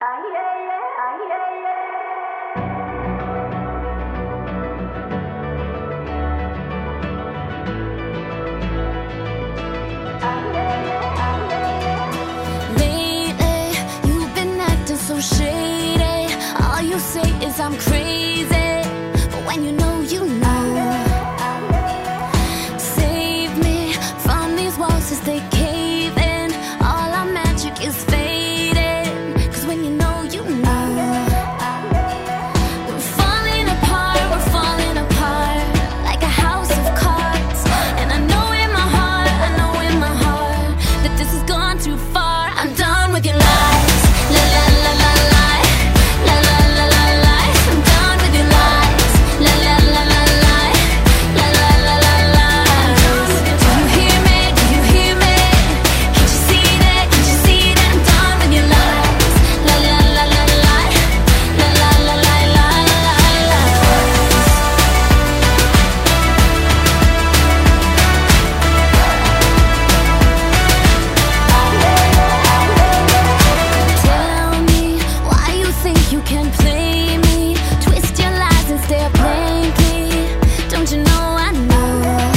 Lately, you've been acting so shady. All you say is I'm crazy, but when you know, you know. Save me from these walls as they cave in. All our magic is fading, 'cause when you know, you know. We're falling apart like a house of cards. And I know in my heart that this has gone too far. I'm done with your lies, la la la la lie, la la la la lies. I'm done with your lies, la la la la lie, la la la la lies. Do you hear me? Do you hear me? Can't you see that? Can't you see that? I'm done with your lies, la la la la lie, la la la la lie, lies. Tell me why you think you can play me, twist your lies and stare blankly. Don't you know I know?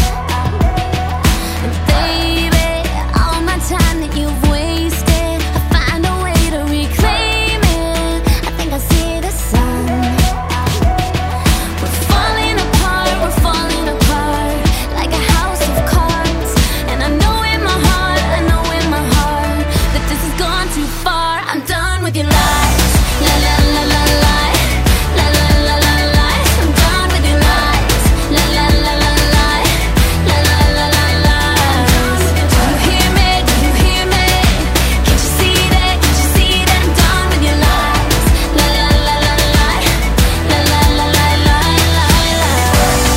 And baby, all my time that you've wasted, I find a way to reclaim it. I think I see the sun. We're falling apart like a house of cards. And I know in my heart that this has gone too far. I'm done with your lies, la la la la lie, la la la la lies. I'm done with your lies, la la la la lie, la la la la lies. Do you hear me? Do you hear me? Can't you see that? Can't you see that? I'm done with your lies, la la la la lie, la la la la lie, lies.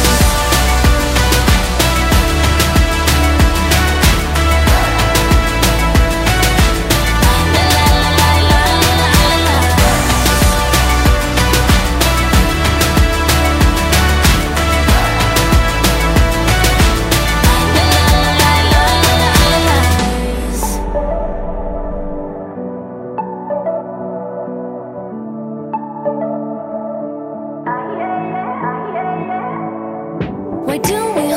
Why do we